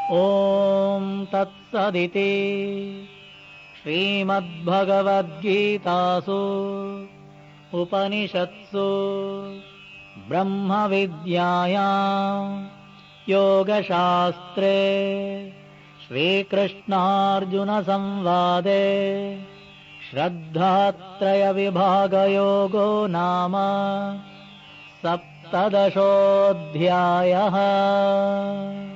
ॐ तत्सदिति श्रीमद्भगवद्गीतासु उपनिषत्सु ब्रह्मविद्यायां योगशास्त्रे श्रीकृष्णार्जुनसंवादे श्रद्धात्रयविभागयोगो नाम सप्तदशोऽध्यायः।